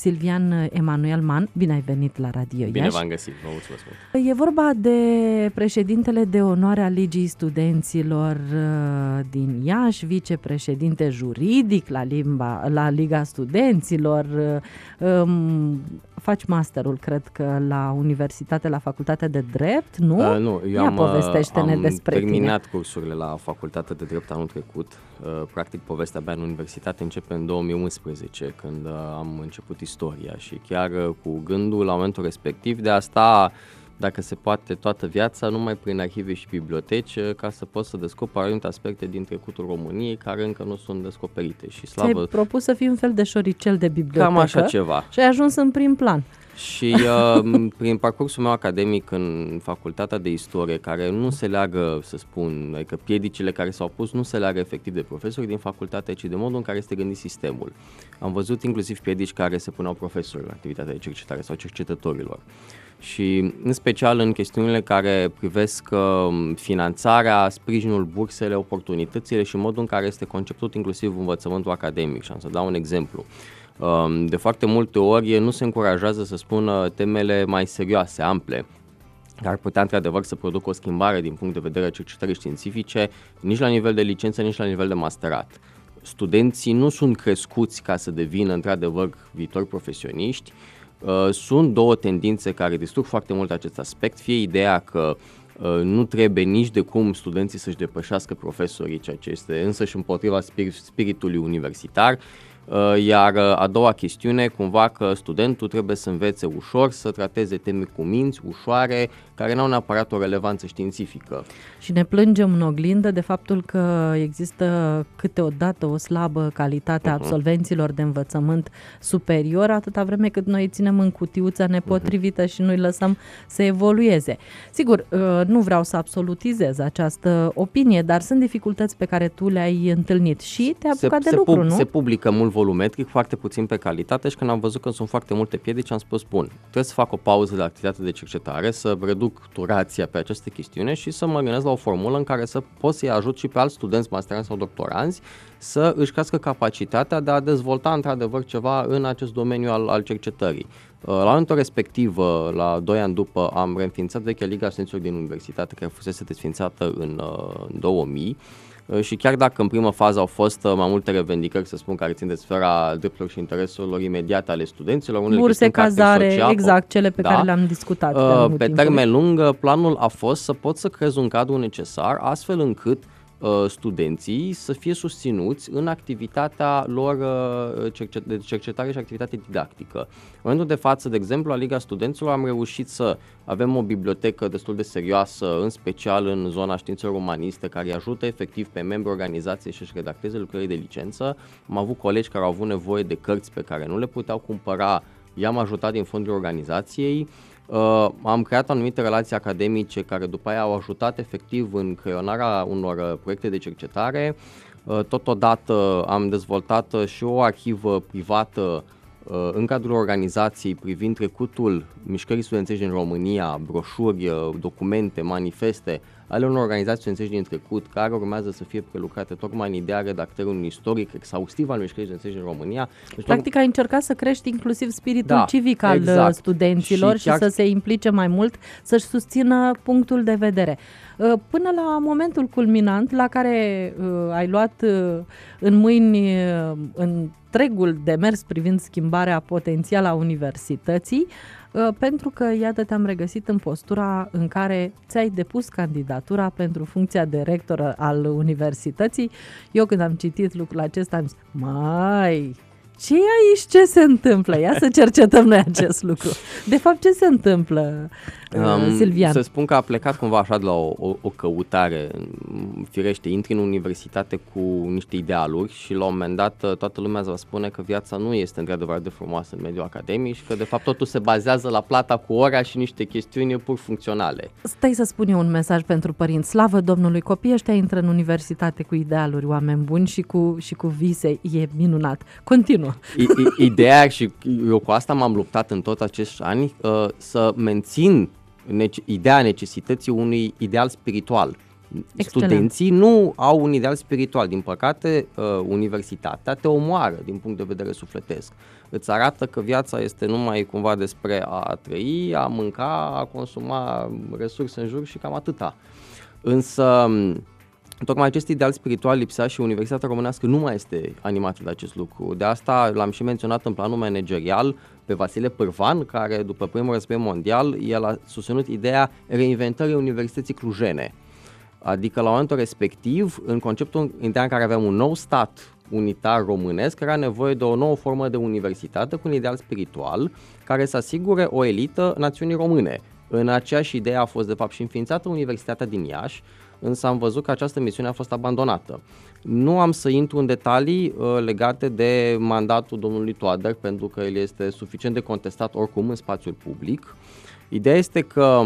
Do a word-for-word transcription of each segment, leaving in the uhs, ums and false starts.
Silvian Emanuel Man, bine ai venit la Radio Iași. Bine v-am găsit, vă mulțumesc mult. E vorba de președintele de onoare al Ligii Studenților din Iași, vicepreședinte juridic la, limba, la Liga Studenților, faci masterul, cred că, la Universitate, la Facultatea de Drept, nu? Uh, nu, eu Ia am, povestește-ne am despre terminat tine. cursurile la Facultatea de Drept anul trecut. Uh, practic, povestea mea în universitate începe în două mii unsprezece, când uh, am început istoria și chiar uh, cu gândul, la momentul respectiv, de a sta, dacă se poate, toată viața, numai prin arhive și biblioteci, ca să pot să descoper anumite aspecte din trecutul României care încă nu sunt descoperite. Și slavă... Ți-ai propus să fii un fel de șoricel de bibliotecă. Cam așa ceva. Și ai ajuns în prim plan. Și uh, prin parcursul meu academic în facultatea de istorie, care nu se leagă, să spun, adică piedicile care s-au pus nu se leagă efectiv de profesori din facultate, ci de modul în care este gândit sistemul. Am văzut inclusiv piedici care se puneau profesorilor în activitatea de cercetare sau cercetătorilor. Și în special în chestiunile care privesc uh, finanțarea, sprijinul, bursele, oportunitățile și modul în care este conceput inclusiv învățământul academic. Și am să dau un exemplu. Uh, de foarte multe ori nu se încurajează să spună temele mai serioase, ample, care ar putea într-adevăr să producă o schimbare din punct de vedere a cercetării științifice, nici la nivel de licență, nici la nivel de masterat. Studenții nu sunt crescuți ca să devină într-adevăr viitori profesioniști. Uh, sunt două tendințe care distrug foarte mult acest aspect, fie ideea că uh, nu trebuie nici de cum studenții să-și depășească profesorii, ceea ce este însăși împotriva spirit, spiritului universitar, uh, iar a doua chestiune, cumva că studentul trebuie să învețe ușor, să trateze teme cu minți, ușoare, care n-au neapărat o relevanță științifică. Și ne plângem în oglindă de faptul că există câteodată o slabă calitate a absolvenților de învățământ superior, atâta vreme cât noi ținem în cutiuța nepotrivită și nu-i lăsăm să evolueze. Sigur, nu vreau să absolutizez această opinie, dar sunt dificultăți pe care tu le-ai întâlnit și te-ai apucat se, de se lucru, pub, nu? Se publică mult volumetric, foarte puțin pe calitate și când am văzut că sunt foarte multe piedici, am spus, bun, trebuie să fac o pauză de activitate de cercetare, să reduc durația pe această chestiune și să mă gândesc la o formulă în care să pot să-i ajut și pe alți studenți, masteranți sau doctoranzi să își crească capacitatea de a dezvolta într-adevăr ceva în acest domeniu al, al cercetării. La momentul respectiv, la doi ani după, am reînființat vechea Liga Studenților din Universitate, care fusese desființată în, în două mii. Și chiar dacă în prima fază au fost mai multe revendicări, să spun, care țin de sfera drepturilor și intereselor imediate ale studenților, unele burse, cazare, social, exact, cele pe da, care le-am discutat. Uh, pe termen lung, planul a fost să pot să creez un cadru necesar, astfel încât uh, studenții să fie susținuți în activitatea lor uh, cercet- de cercetare și activitate didactică. În momentul de față, de exemplu, la Liga Studenților am reușit să avem o bibliotecă destul de serioasă, în special în zona științelor umaniste, care îi ajută efectiv pe membrii organizației să-și redacteze lucrări de licență. Am avut colegi care au avut nevoie de cărți pe care nu le puteau cumpăra, i-am ajutat din fondurile organizației. Uh, am creat anumite relații academice care după aia au ajutat efectiv în creionarea unor uh, proiecte de cercetare. Uh, totodată am dezvoltat uh, și o arhivă privată uh, în cadrul organizației privind trecutul mișcării studențești din România, broșuri, uh, documente, manifeste ale unor organizații studențești din trecut care urmează să fie prelucrate tocmai în ideea redactării unui istoric exhaustiv al mișcării studențești din România. Deci, practic ai încercat să crești inclusiv spiritul da, civic al exact. studenților și, și chiar... să se implice mai mult, să-și susțină punctul de vedere. Până la momentul culminant la care uh, ai luat uh, în mâini uh, întregul demers privind schimbarea potențială a universității, uh, pentru că, iată, te-am regăsit în postura în care ți-ai depus candidatura pentru funcția de rector al universității. Eu când am citit lucrul acesta am zis, mai... ce e aici? Ce se întâmplă? Ia să cercetăm noi acest lucru. De fapt, ce se întâmplă, um, Silvian? Să spun că a plecat cumva așa de la o, o, o căutare. Firește, intri în universitate cu niște idealuri și la un moment dat toată lumea îți va spune că viața nu este într-adevăr de frumoasă în mediul academic și că de fapt totul se bazează la plata cu ora și niște chestiuni pur funcționale. Stai să spun eu un mesaj pentru părinți. Slavă Domnului, copiii ăștia intră în universitate cu idealuri, oameni buni și cu, și cu vise. E minunat. Continuă. Ideea, și eu cu asta m-am luptat în tot acești ani, să mențin ideea necesității unui ideal spiritual. Excelent. Studenții nu au un ideal spiritual. Din păcate, universitatea te omoară din punct de vedere sufletesc. Îți arată că viața este numai cumva despre a trăi, a mânca, a consuma resurse în jur și cam atâta. Însă, tocmai acest ideal spiritual lipsea și Universitatea Românească nu mai este animată de acest lucru. De asta l-am și menționat în planul managerial pe Vasile Pârvan, care după primul război mondial, el a susținut ideea reinventării Universității Clujene. Adică la momentul respectiv, în conceptul în care aveam un nou stat unitar românesc, era nevoie de o nouă formă de universitate cu un ideal spiritual care să asigure o elită națiunii române. În aceeași idee a fost de fapt și înființată Universitatea din Iași, însă am văzut că această misiune a fost abandonată. Nu am să intru în detalii uh, legate de mandatul domnului Toader, pentru că el este suficient de contestat oricum în spațiul public. Ideea este că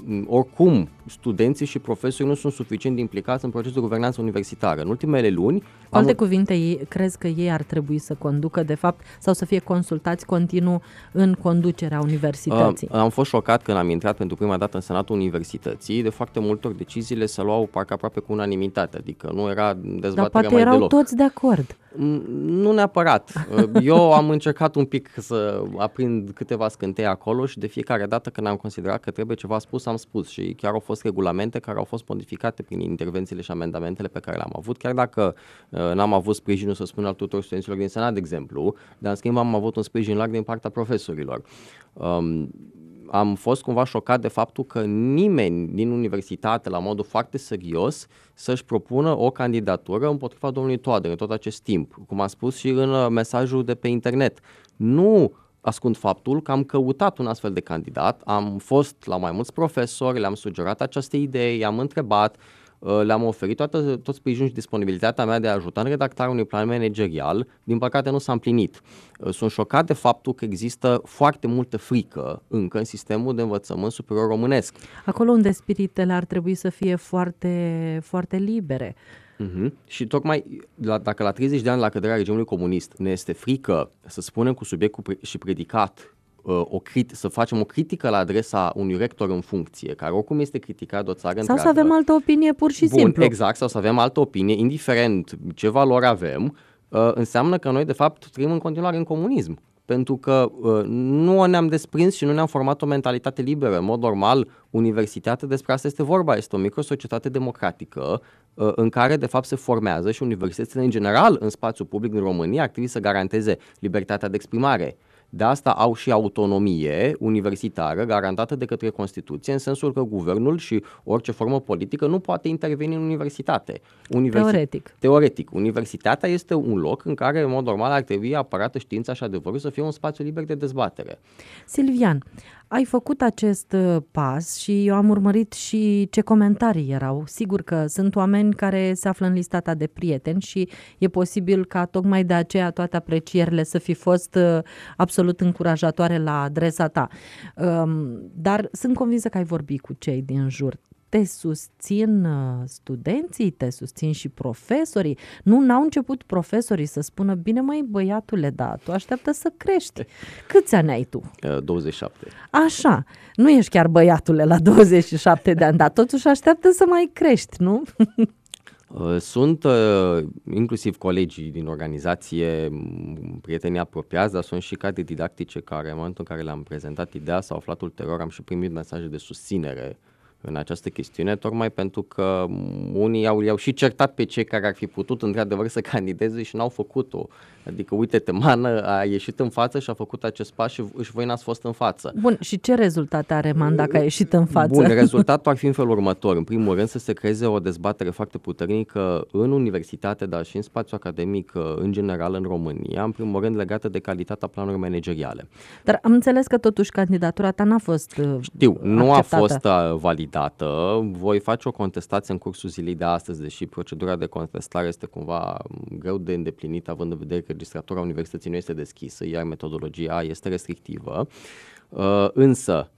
oricum studenții și profesorii nu sunt suficient de implicați în procesul de guvernanță universitară. În ultimele luni... Cu alte am... cuvinte, crezi că ei ar trebui să conducă de fapt sau să fie consultați continuu în conducerea universității? Uh, am fost șocat când am intrat pentru prima dată în Senatul Universității. De foarte multe ori deciziile se luau parcă aproape cu unanimitate, adică nu era dezbaterea mai deloc. Dar poate erau toți de acord. Nu neapărat. Eu am încercat un pic să aprind câteva scântei acolo și de fiecare dată când am considerat că trebuie ceva spus, am spus, și chiar au fost regulamente care au fost modificate prin intervențiile și amendamentele pe care le-am avut, chiar dacă uh, n-am avut sprijinul, să spun, al tuturor studenților din Senat, de exemplu, dar în schimb am avut un sprijin larg din partea profesorilor. Um, Am fost cumva șocat de faptul că nimeni din universitate, la modul foarte serios, să-și propună o candidatură împotriva domnului Toader în tot acest timp. Cum am spus și în mesajul de pe internet. Nu ascund faptul că am căutat un astfel de candidat, am fost la mai mulți profesori, le-am sugerat această idee, i-am întrebat, le-am oferit toată, tot sprijinul și disponibilitatea mea de a ajuta în redactarea unui plan managerial. Din păcate nu s-a împlinit. Sunt șocat de faptul că există foarte multă frică încă în sistemul de învățământ superior românesc. Acolo unde spiritele ar trebui să fie foarte, foarte libere. Uh-huh. Și tocmai la, dacă la treizeci de ani la căderea regimului comunist ne este frică să spunem cu subiect și predicat O crit- să facem o critică la adresa unui rector în funcție, care oricum este criticat de o țară întreagă. Sau să avem altă opinie pur și Bun, simplu. Exact, sau să avem altă opinie, indiferent ce valori avem, uh, înseamnă că noi de fapt trăim în continuare în comunism. Pentru că uh, nu ne-am desprins și nu ne-am format o mentalitate liberă. În mod normal, universitatea, despre asta este vorba, este o microsocietate democratică uh, în care de fapt se formează și universitățile în general în spațiul public din România ar trebui să garanteze libertatea de exprimare. De asta au și autonomie universitară garantată de către Constituție, în sensul că guvernul și orice formă politică nu poate interveni în universitate. Universi- Teoretic. Teoretic. Universitatea este un loc în care, în mod normal, ar trebui apărată știința și adevărul să fie un spațiu liber de dezbatere. Silvian, ai făcut acest pas și eu am urmărit și ce comentarii erau. Sigur că sunt oameni care se află în lista ta de prieteni și e posibil ca tocmai de aceea toate aprecierile să fi fost absolut încurajatoare la adresa ta. Dar sunt convinsă că ai vorbit cu cei din jur. Te susțin studenții, te susțin și profesorii. Nu, n-au început profesorii să spună, bine măi băiatule, da, tu așteaptă să crești. Câți ani ai tu? douăzeci și șapte. Așa, nu ești chiar băiatule la douăzeci și șapte de ani, dar totuși așteaptă să mai crești, nu? Sunt inclusiv colegii din organizație, prietenii apropiați, dar sunt și cadre didactice care, în momentul în care le-am prezentat ideea, s-au aflat ulterior, am și primit mesaje de susținere în această chestiune, tocmai pentru că unii au, i-au și certat pe cei care ar fi putut într-adevăr să candideze și n-au făcut-o. Adică, uite, Teman a ieșit în față și a făcut acest pas și, și voi n-ați fost în față. Bun, și ce rezultate are Man dacă a ieșit în față? Bun, rezultatul ar fi în felul următor. În primul rând să se creeze o dezbatere foarte puternică în universitate, dar și în spațiu academic în general în România, în primul rând legată de calitatea planurilor manageriale. Dar am înțeles că totuși candidatura ta n-a fost Știu, nu acceptată. a fost validată. Voi face o contestație în cursul zilei de astăzi, deși procedura de contestare este cumva greu de îndeplinit, având în vedere că registratura universității nu este deschisă, iar metodologia este restrictivă. Uh, însă,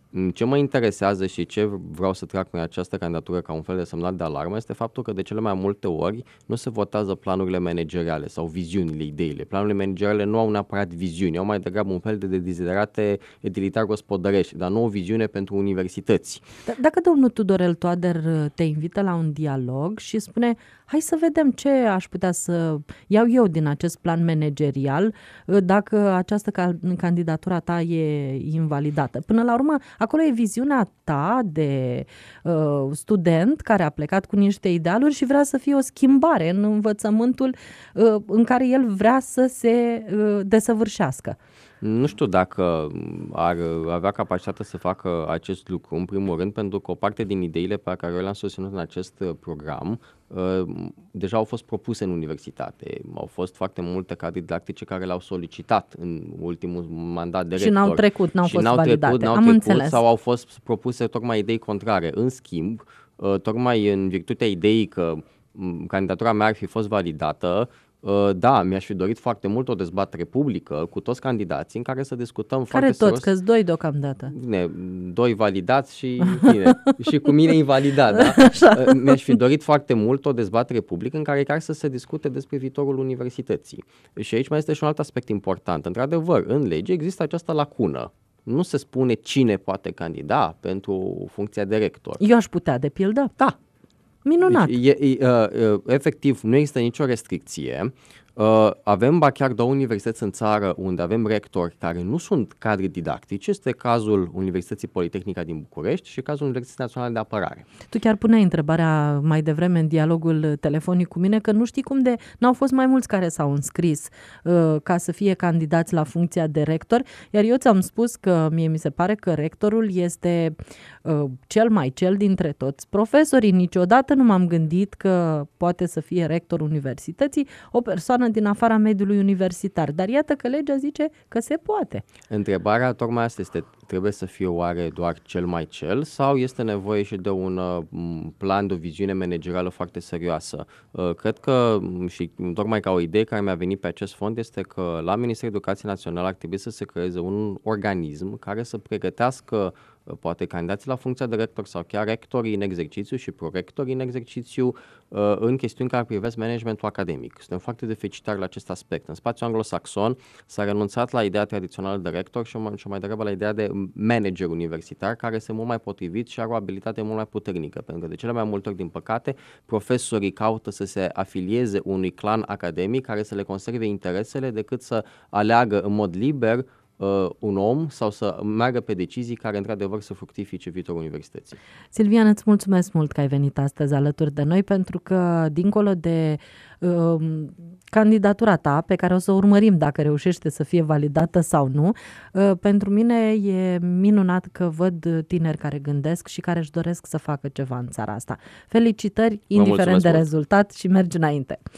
Ce mă interesează și ce vreau să trag prin această candidatură ca un fel de semnal de alarmă este faptul că de cele mai multe ori nu se votează planurile manageriale sau viziunile, ideile. Planurile manageriale nu au neapărat viziuni, au mai degrabă un fel de deziderate utilitar-gospodărești, dar nu o viziune pentru universități. D- Dacă domnul Tudorel Toader te invită la un dialog și spune, hai să vedem ce aș putea să iau eu din acest plan managerial dacă această candidatura ta e invalidată. Până la urmă, acolo e viziunea ta de uh, student care a plecat cu niște idealuri și vrea să fie o schimbare în învățământul uh, în care el vrea să se uh, desăvârșească. Nu știu dacă ar avea capacitatea să facă acest lucru, în primul rând, pentru că o parte din ideile pe care eu le-am susținut în acest program deja au fost propuse în universitate. Au fost foarte multe cadre didactice care le-au solicitat în ultimul mandat de rector. Și n-au trecut, n-au și fost n-au validate. Trecut, n-au Am trecut, înțeles. sau au fost propuse tocmai idei contrare. În schimb, tocmai în virtutea ideii că candidatura mea ar fi fost validată, da, mi-aș fi dorit foarte mult o dezbatere publică cu toți candidații în care să discutăm care foarte toți, serios. că-s doi deocamdată. Ne, doi validați și, bine, și cu mine invalidat, da? Mi-aș fi dorit foarte mult o dezbatere publică în care chiar să se discute despre viitorul universității. Și aici mai este și un alt aspect important. Într-adevăr, în lege există această lacună. Nu se spune cine poate candida pentru funcția de rector. Eu aș putea, de pildă? Da. Minunat. Deci, e, e, uh, efectiv, nu există nicio restricție. Uh, avem ba chiar două universități în țară unde avem rectori care nu sunt cadre didactici. Este cazul Universității Politehnica din București și cazul Universității Naționale de Apărare. Tu chiar puneai întrebarea mai devreme în dialogul telefonic cu mine că nu știi cum de n-au fost mai mulți care s-au înscris uh, ca să fie candidați la funcția de rector, iar eu ți-am spus că mie mi se pare că rectorul este uh, cel mai cel dintre toți profesorii. Niciodată nu m-am gândit că poate să fie rector universității o persoană din afara mediului universitar. Dar iată că legea zice că se poate. Întrebarea tocmai asta este, trebuie să fie oare doar cel mai cel sau este nevoie și de un uh, plan, de o viziune managerială foarte serioasă? Uh, cred că, și tocmai ca o idee care mi-a venit pe acest fond, este că la Ministerul Educației Naționale ar trebui să se creeze un organism care să pregătească poate candidații la funcția de rector sau chiar rectorii în exercițiu și prorectorii în exercițiu în chestiuni care privesc managementul academic. Suntem foarte deficitari la acest aspect. În spațiul anglosaxon s-a renunțat la ideea tradițională de rector și mai degrabă la ideea de manager universitar, care este mult mai potrivit și are o abilitate mult mai puternică, pentru că de cele mai multe ori, din păcate, profesorii caută să se afilieze unui clan academic care să le conserve interesele decât să aleagă în mod liber Uh, un om sau să meargă pe decizii care într-adevăr să fructifice viitorul universității. Silvian, îți mulțumesc mult că ai venit astăzi alături de noi, pentru că dincolo de uh, candidatura ta, pe care o să o urmărim dacă reușește să fie validată sau nu, uh, pentru mine e minunat că văd tineri care gândesc și care își doresc să facă ceva în țara asta. Felicitări, indiferent de rezultat, și mergi înainte!